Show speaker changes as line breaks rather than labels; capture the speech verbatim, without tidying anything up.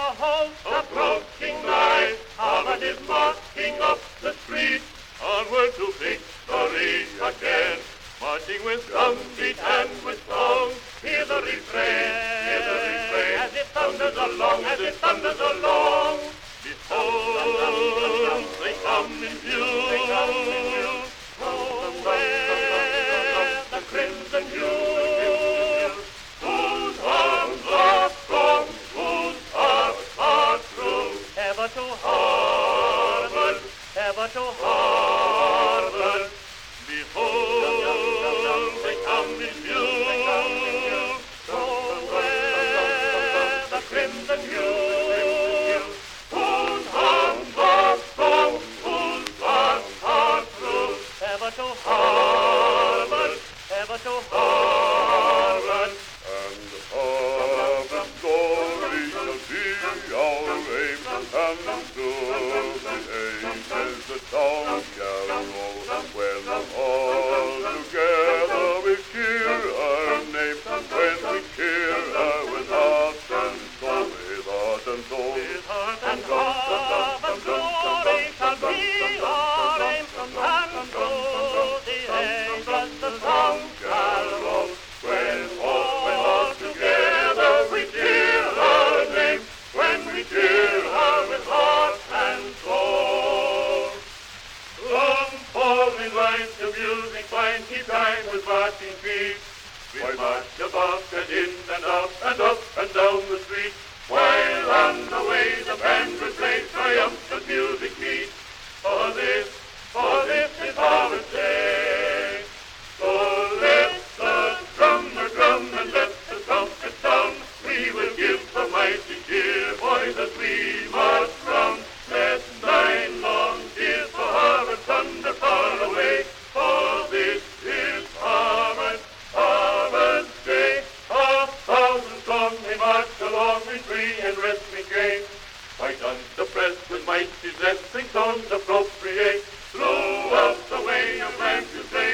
host approaching nigh, Harvard is marching up the street, onward to victory again, marching with drumbeat and with song. Hear the refrain, hear the refrain, as it thunders along, as it thunders along. Behold, they come in view, oh, where the crimson hue, whose arms are strong, whose hearts are true, ever to Harvard, ever to Harvard. Behold, they come in view, oh, where the crimson hue, whose arms are strong, whose hearts are true, ever to Harvard, ever to Harvard.
And Harvard's glory shall be our aim, and through the ages the town shall roll, when all together we cheer her name, when we cheer her with heart and soul, with heart and soul.
With heart and Harvard's glory shall be our aim, and through the ages the song shall roll, when all, when all together we cheer her name, when we cheer her with heart and soul. Long falling lines of music find keep time with marching feet. We march above and in and up and up and down the street, while on the way the band will play triumphant music beat. For this, for this is Harvard's Day. So let the drummer drum and let the trumpet sound. We will give the mighty cheer, boys, as we march round. Let nine long years for Harvard thunder far away. For this is Harvard, Harvard's Day. A thousand strong they march along with free and wrestling gay. Quite undepressed with mighty zest, sing songs appropriate. Throughout the way of land to say,